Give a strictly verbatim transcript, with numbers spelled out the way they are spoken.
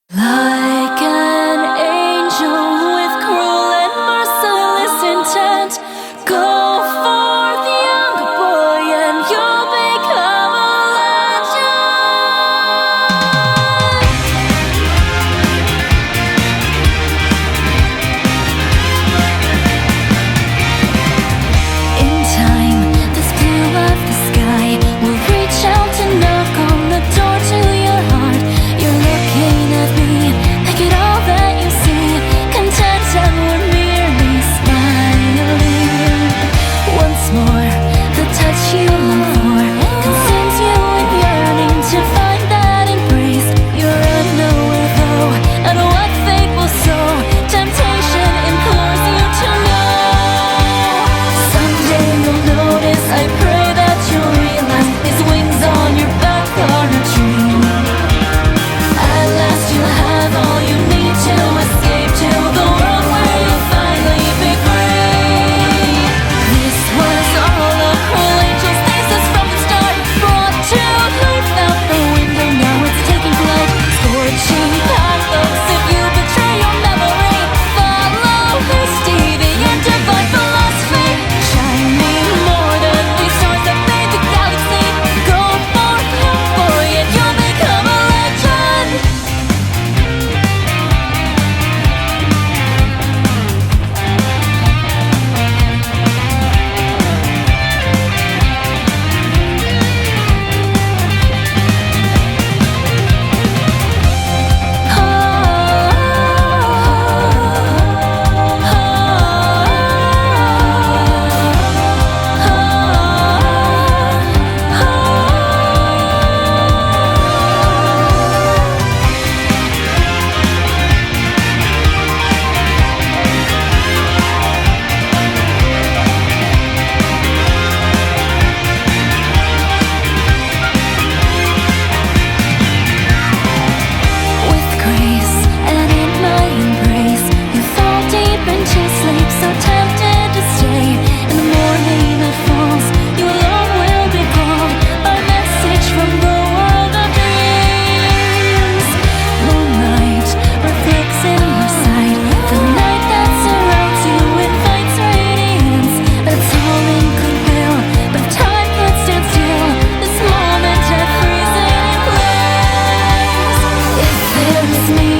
Like an angel with cruel and merciless intent, go forth, young boy, and you'll become a legend. In time, this blue of the sky will reach out and knock on the door to your heart. You're looking at me, make it all that you see, content and we're merely smiling. Once more, the touch you long for consumes you in yearning to find that embrace. You're unknowing though, and what fate will sow, temptation implores you to know. Someday you'll notice, I pray that you'll realize these wings on your back are a dream. At last you'll have all you need to escape to the world where you'll finally be free. This was all a cruel angel's thesis from the start, brought to life out the window, now it's taking flight. Scorching pathos if you betray your memory. Follow history, the end divine philosophy, shining more than these stars that made the galaxy. Go forth, young boy, and you'll become a legend. With grace and in my embrace, you fall deep into sleep, so tempted to stay. In the morning that falls, you alone will be called by message from the world of dreams. Moonlight reflects in your sight, the night that surrounds you invites radiance. That's all in goodwill, but time can't stand still. This moment at freezing place. If there is me